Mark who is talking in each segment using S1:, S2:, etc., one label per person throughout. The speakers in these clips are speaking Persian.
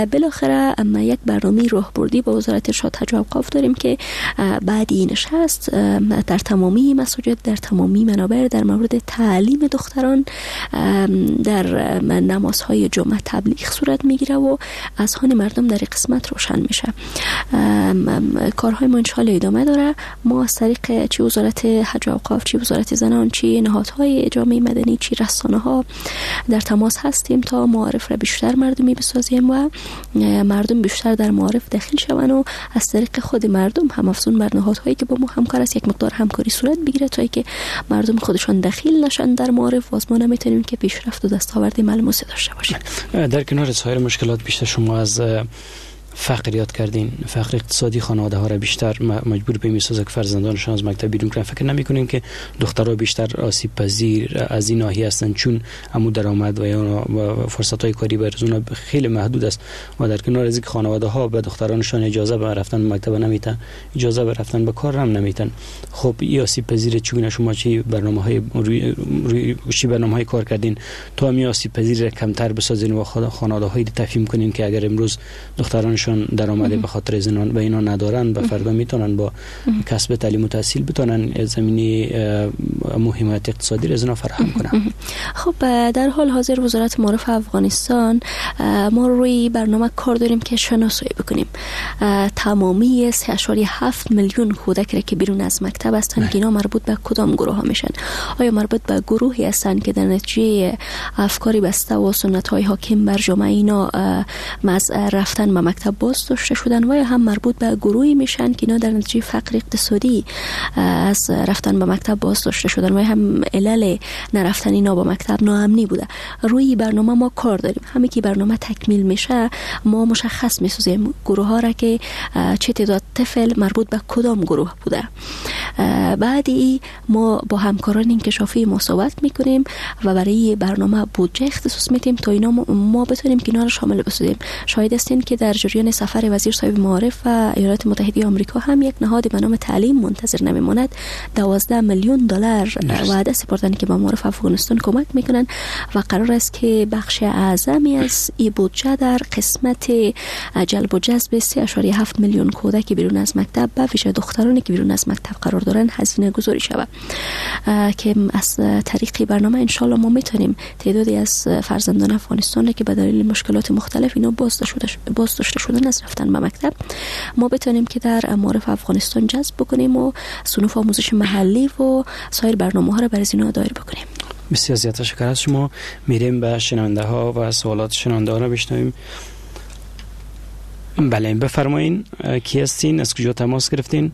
S1: بالاخره یک برنامه راهبردی با وزارت ارشاد حج و اوقاف داریم که بعد این نشست در تمامی مساجد، در تمامی منابر در مورد تعلیم دختران در نمازهای جمعه تبلیغ صورت میگیره و اذهان مردم در قسمت روشن میشه. کارهای ما انشاءالله ادامه داره. ما از طریق چه وزارت حج و اوقاف، چه وزارت زنان، چه نهادهای جامعه مدنی، چه رسانه ها در تماس هستیم تا معارف را بیشتر مردمی بسازیم و مردم بیشتر در معارف داخل شون و از طریق خود مردم هم افزون بر نهادهایی که با ما همکار است یک مقدار همکاری صورت بگیره تا اینکه مردم خودشان داخل نشن در معارف و ما نمیتونیم که پیشرفت و دستاورد ملموس داشته باشیم.
S2: در کنار سایر مشکلات بیشتر شما از فقر یاد کردین، فقر اقتصادی خانواده ها را بیشتر مجبور به میسازه که فرزندانشان از مکتب بیرون کنن. فکر نمیکنین که دخترها بیشتر آسیب پذیر از این ناحیه هستند چون عمو درآمد و یا فرصت های کاری برای خیلی محدود است و در کنار از اینکه خانواده ها به دخترانشان اجازه به رفتن به مکتب نمیتن، اجازه به رفتن به کار هم نمیتن. خب این آسیب پذیر چگونه شما چه برنامه‌های برنامه‌های کار کردین تا می آسیب پذیر کمتر بسازین و خانواده‌های تفهیم کنین که اگر امروز دخترانشان درآمد به خاطر زنان و اینا ندارن به فردا میتونن با کسب تعلیم و تحصیل بتونن زمینه حمایت اقتصادی را از اینا فراهم کنن.
S1: خب در حال حاضر وزارت معارف افغانستان ما روی برنامه کار داریم که شناسایی بکنیم تمامی 3.7 میلیون کودک را که بیرون از مکتب هستند که اینا مربوط به کدام گروه ها میشن. آیا مربوط به گروهی هستند که در نتیجه افکاری بسته و سنت های حاکم بر جامعه اینا از رفتن به مکتب باز داشته شدن و یا هم مربوط به گروهی میشن که اینا در نتیجه فقر اقتصادی از رفتن به مکتب باز داشته شدن و یا هم علل نرفتن اینا به مکتب ناامنی بوده. روی برنامه ما کار داریم. همین که برنامه تکمیل میشه ما مشخص میسازیم گروه ها را که چه تعداد طفل مربوط به کدام گروه بوده. بعدی ما با همکاران انکشافی مصاحبت میکنیم و برای برنامه بودجه اختصاص میدیم تا اینا ما بتونیم که اینا رو شامل بسازیم. شاهد هستین که در جریان سفر وزیر صاحب معارف و ایالات متحده آمریکا هم یک نهاد به نام تعلیم منتظر نمیماند 12 میلیون دلار وعده سپردن که به معارف افغانستان کمک میکنن و قرار است که بخش اعظمی از این بودجه در قسمت جلب و جذب 3.7 میلیون کودک بیرون از مکتب به ویژه دخترانی که بیرون از مکتب قرار دارن هزینه گذاری شود که از طریق برنامه ان ما میتونیم تعدادی از فرزندان افغانستان که به دلیل مشکلات مختلف اینا باز داشته شدن از رفتن به مکتب ما بتونیم که در معارف افغانستان جذب بکنیم و صنوف آموزش محلی و سایر برنامه ها را برای اینا دایر بکنیم.
S2: بسیار زیاد تشکر از شما. میریم به شنونده ها و سوالات شنونده ها را بشنویم. بله بفرمایین کی هستین؟ از کجا تماس گرفتین؟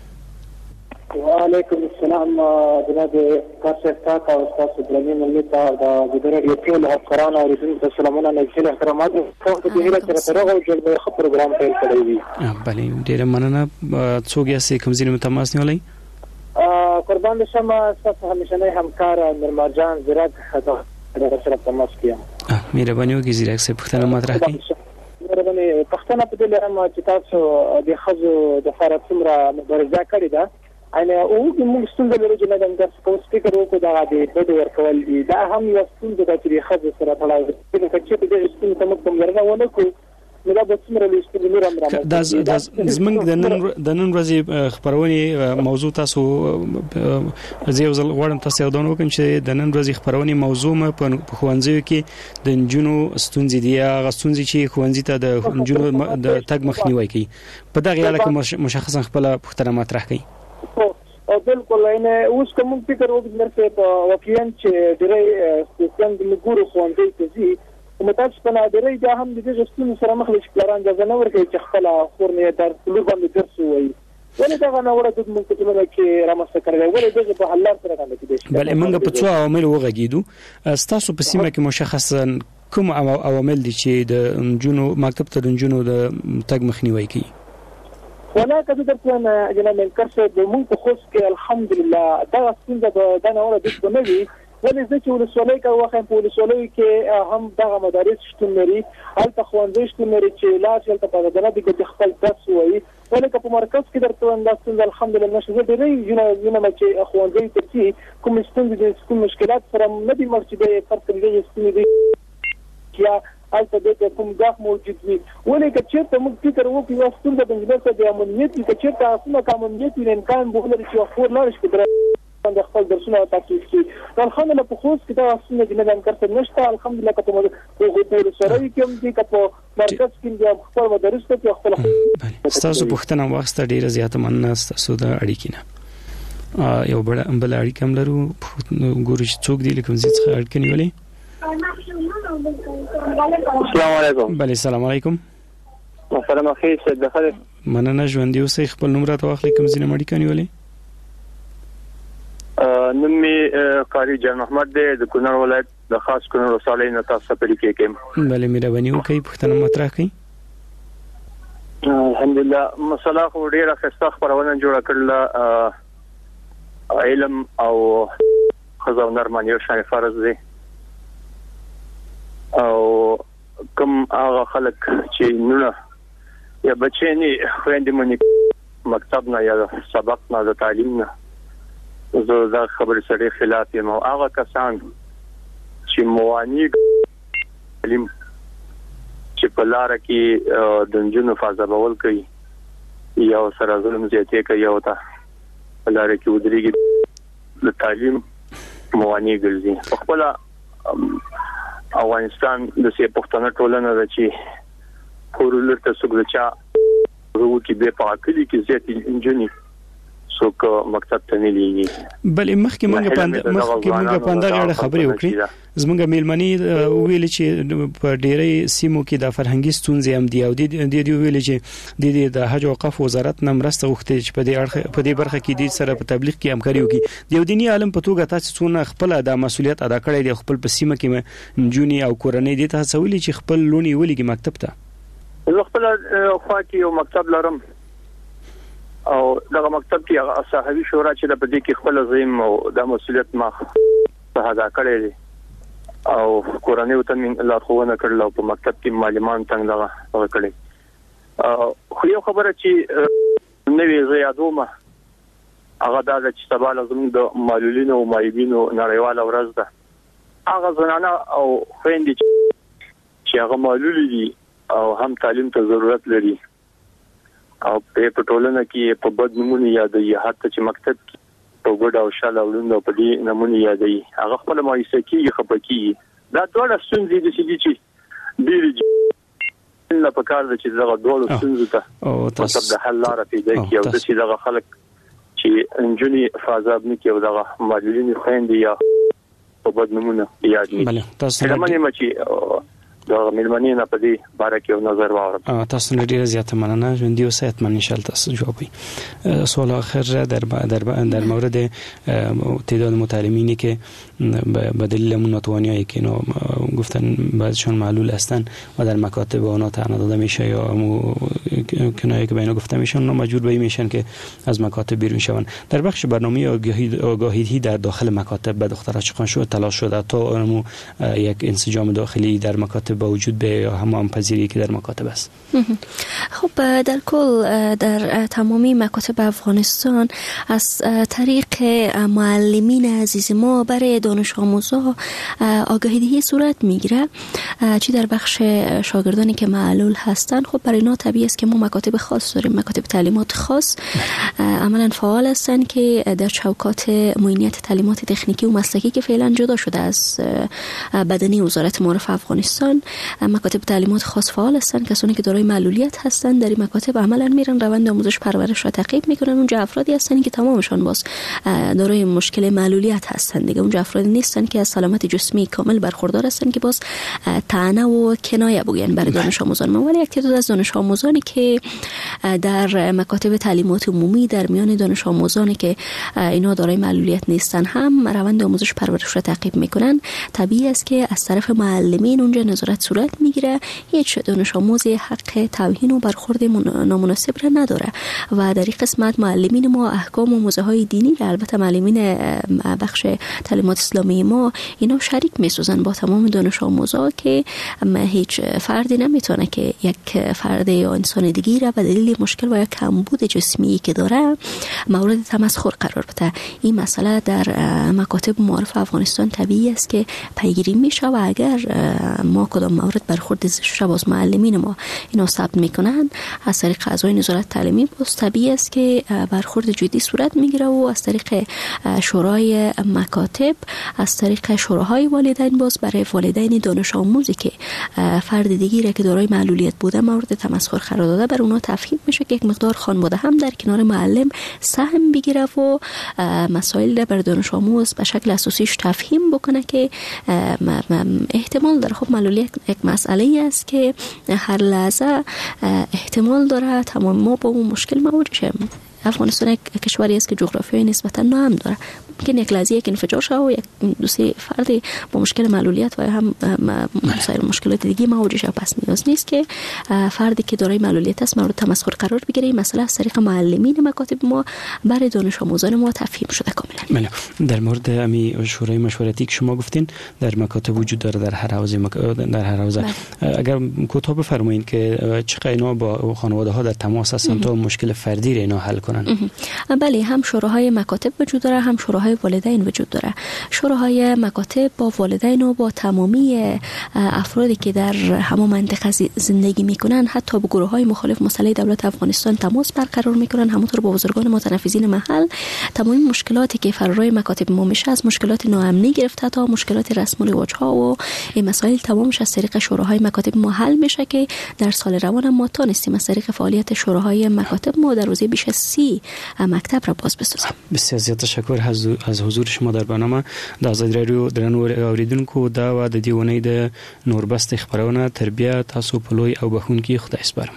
S3: و علیکم السلام جناب کارشفتا و استاد ابراهیم ملتا د ګډوډ ټول افکاران او رسنۍ سلامونه نږدې احترامات خو د دې لپاره ترغه او جلبه خبر پروګرام پیل کړی دی.
S2: بله ډیر مننه. څوک یې کوم ځای متماس نیولای؟
S3: قربان شمه تاسو همیشنی همکار نرمار جان زیرک د سره تماس کیم.
S2: مهرباني وکړئ زیرک صاحب پوښتنه مطرح کړئ.
S3: مهرباني پښتنه په دې لرم چې تاسو د خزو د فرص څومره مبارزه کړې ده. انا او موږ څنګه لرو چې دا د کوم سپیکر وکړو دا د بده ورکول دي دا هم یو څنګه د چې خزو سره تړاو لري چې په دې څنګه تم کوم یرغه ونه کو نو دا څومره لښتې نور امر
S2: دا زمنګ د نن ورځې خبرونه موضوع تاسو زه ځل غواړم تاسو دا نو کوم چې د نن ورځې خبرونه موضوع ما په خوانځي کې د جنونو ستونزې دي هغه ستونزې چې خوانځي ته د جنونو د تګ مخنیوي کوي په دغه اړه کې مشخصا خپل پوښتنه مطرح کوي.
S3: بالکل نه اوس کوم فکر وکړم چې واقعا چې ډېرې سیستم د مګورو خوندې کوي کومتاش په نادرې دا هم د دې ځستون سره مخ لږ پلان ځنه نه ورکړي چې خپل خورنه در کلو باندې درس وایي ولې دا غنه ورته د موږ ته نه کې رامسته کړی ولې دغه په حل سره باندې کېږي.
S2: بل موږ په څو عوامل وغږیدو تاسو په سیمه کې مشخصا کوم عوامل دي چې د جنونو مکتب ته د جنونو د تګ مخنیوي کوي؟
S3: ولا کده درته جناب منکرشه د مونږ خو کې الحمدلله دا څنګه د نه ولا د بنوي ولې چې ولسوالۍ کې واخې په ولسوالۍ کې هم دغه مدارس شتون لري هلته خوندې شتون لري چې لا چې په دغه د خپل درس وایي ولې په مرکز کې درته انداستل الحمدلله نشه ډېرې یونه چې خوندې ته چې کوم ستونزې د کوم مشکلات سره نه دي مرچې د فرق لري ستونزې یا البته د کوم ځخ موجود وي ولې که چیرته موږ فکر وکړو یو ستونزه د انجینر څخه د امنیت کې چیرته اسنه امنیت وي امکان به ولري چې خور لارش کې د خپل درسونه تاسیس کړي الحمدلله په خوست کې دا اسنه د نظام کړته نشته الحمدلله که په سره کې هم دي که په مرکز کې د خپل مدرسې کې خپل
S2: تاسو پوښتنه واخسته ډیره زیاته مننه تاسو د اړیکې نه یو بل اړیکه هم لرو ګورو چې څوک دی لکه زیات اړیکې نیولې
S4: السلام علیکم
S2: بله السلام علیکم
S4: مسلام اخی څه د خیر
S2: مننه ژوند یو سې خپل نوم راته واخلې کوم ځینې اړیکې نیولې
S4: نوم می قاری جان محمد د کونړ ولایت د خاص کونړ وسالې نه تاسو په لکه کې
S2: بله مهرباني وکړئ پوښتنه مطرح کړئ
S4: الحمدلله مسله خو ډیره ښه خبرونه جوړه کړل علم او خزو نرمانی او شان فرض دي او کوم هغه خلک چې نو یا بچینی خويندې مونږ مکتب نه یا سبق نه د تعلیم نه زه دا خبرې سره خلاف یم او هغه کسان چې موانع تعلیم چې په لار کې د جنونو فازبول کوي یا سره ظلم زیاتې کوي او تا په لار کې ودرېږي د تعلیم موانع ګرځي خپل افغانستان د سي پښتنه ټولنه د چې پورولر ته سګرچا ورو کې به پاکلي کې زیات انجنی څوک مکتب ته نه لیږي
S2: بلې مخکې موږ پاندا غاړه خبرې وکړې زموږ میلمنې ویل چې په ډېرې سیمو کې د فرهنګي ستونزې هم دي او د دې ویل چې د حج او وقف وزارت نه مرسته وغوښتې چې په دې برخه کې د سره په تبلیغ کې همکاري وکړي د یو دیني عالم په توګه تاسو څونه خپل د مسولیت ادا کړی دی خپل په سیمه کې جونی او کورنۍ دي تاسو ویلي چې خپل لونی ولګي مکتب ته
S4: زه خپل خوا کې یو مکتب لرم او دغه مکتب کې صحابي شورا چې د پدې کې خپل عظیم او د مسولیت ما ادا کړی دی او قرآني وته من الله خوونه کړل او په مکتب کې معلمان څنګه دغه کړی خو یو خبره چې نوې زیادومه هغه دا چې سبا لازم د معلولینو او مایبینو نړیواله ورځ ده هغه زنانه او خويندې چې هغه معلول دي او هم تعلیم ته ضرورت لري او په ټولنه کې په بد نمونه یادې حتی چې مکتب په ګډ او شاله ولوند په دې نمونه یادې هغه خپل مایسه کې خپکی دا ټول ستونزې دي چې ډېری نه په کار دي چې دغه ډول ستونزې ته او تاسو د حل لار پیدا کړئ او چې دغه خلک چې انجنی فازاب نه کوي دغه معلولین خويندې یا په بد نمونه یادې
S2: بله تاسو
S4: دا ملمنې نه پدې باره کې نظر واورم
S2: تاسو ډیره زیاته مننه ژوند یو ساعت من ان شاء الله تاسو جوابي سوال آخر در مورد تعداد متعلمینی که به دلیل منتوانیایی که اینا گفتن بعضیشون معلول هستن و در مکاتب اونا طعنه داده میشه یا کنایه که به اینا گفته میشن اونا مجبور به میشن که از مکاتب بیرون شون در بخش برنامه آگاهی در داخل مکاتب به دخترها چقدر شد تلاش شده تا یک انسجام داخلی در مکاتب با وجود به همون پذیری که در مکاتب است.
S1: خب در کل در تمامی مکاتب افغانستان از طریق معلمین عزیز ما برای دانش آموزا آگاهی دهی صورت میگیره چی در بخش شاگردانی که معلول هستن. خب برای اینا طبیعی است که ما مکاتب خاص داریم، مکاتب تعلیمات خاص عملا فعال هستن که در چوکات معینیت تعلیمات تکنیکی و مسلکی که فعلا جدا شده از بدنی وزارت معارف افغانستان، مکاتب تعلیمات خاص فعال هستن. کسانی که دارای معلولیت هستن در این مکاتب عملا میرن روند آموزش پرورش را تعقیب میکنن. اونجا افرادی هستن که تمامشان باز دارای مشکل معلولیت هستن دیگه. اونجا افرادی نیستن که از سلامت جسمی کامل برخوردار هستن که باز طعنه و کنایه بگن برای دانش آموزان ما. ولی یک تعداد از دانش آموزانی که در مکاتب تعلیمات عمومی در میان دانش آموزانی که اینا دارای معلولیت نیستن هم روند آموزش پرورش را تعقیب میکنن. طبیعی است که از طرف معلمین اونجا نظارت صورت میگیره. هیچ دانش آموزی حق توهین و برخورد نامناسب را نداره و در این قسمت معلمین ما احکام و موزه های دینی را، البته معلمین بخش تعلیمات اسلامی ما، اینا شریک میسازن با تمام دانش آموزا که هیچ فردی نمیتونه که یک فرد یا انسان دیگی را به دلیل مشکل و یا کمبود جسمی که داره مورد تمسخر قرار بده. این مسئله در مکاتب معارف افغانستان طبیعی است که پیگیری میشه و اگر ما کدام موارد برخورد زشت باز معلمین ما اینا ثبت میکنن، از طریق اعضای نظارت تعلیمی باز طبیعی است که برخورد جدی صورت میگیره و از طریق شورای مکاتب، از طریق شوراهای والدین باز برای والدین دانش آموزی که فرد دیگری که دارای معلولیت بوده مورد تمسخر قرار داده بر اونها تفهیم میشه که یک مقدار خانواده هم در کنار معلم سهم بگیره و مسائل بر دانش آموز به شکل اساسیش تفهیم بکنه که احتمال داره. خب معلولیت یک مسئله است که هر لحظه احتمال داره تمام ما با اون مشکل مواجه شیم. افغانستان یک کشوری است که جغرافیای نسبتا ناامن داره. ممکن یک لحظه یک انفجار شه و یک دو سه فردی با مشکل معلولیت و هم مسائل مشکلات دیگه مواجه شه. پس نیاز نیست که فردی که دارای معلولیت است مورد تمسخر قرار بگیره. این مسئله از طریق معلمین مکاتب ما برای دانش آموزان ما تفهیم شده کاملا.
S2: در مورد امی شورای مشورتی که شما گفتین در مکاتب وجود داره در هر حوزه اگر کوتاه بفرمایید که چقدر اینا با خانواده ها در تماس هستن تا مشکل فردی اینا حل کنن؟
S1: بله، هم شوراهای مکاتب وجود داره، هم شوراهای والدین وجود داره. شوراهای مکاتب با والدین و با تمامی افرادی که در همون منطقه زندگی میکنن، حتی با گروه‌های مخالف مسئله دولت افغانستان تماس برقرار میکنن، همونطور با بزرگان متنفذین محل. تمامی مشکلاتی که فرارای مکاتب ما میشه، از مشکلات ناامنی گرفته تا مشکلات رسم و رواج‌ها و این مسائل تمامش از طریق شوراهای مکاتب ما حل میشه که در سال روان ما تونستیم از طریق فعالیت شوراهای مکاتب ما در روزی بیش از 30 مکتب را باز بسازیم.
S2: بسیار زیاد تشکر از حضور شما در برنامه. د آزاد رادیو درنو اوریدونکو دا و د دیونه د نوربست خبرونه تربیت تاسو په لوی او بخونکی خدای سپارم.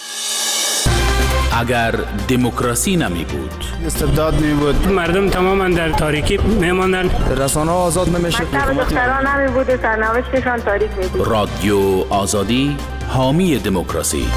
S5: اگر دموکراسی نمی بود،
S6: استبداد می بود،
S7: مردم تماما در تاریکی میماندند،
S6: رسانه ها آزاد نمیشد،
S8: دختران نمی بود، سرنوشتشان تاریک می بود.
S5: رادیو آزادی حامی دموکراسی.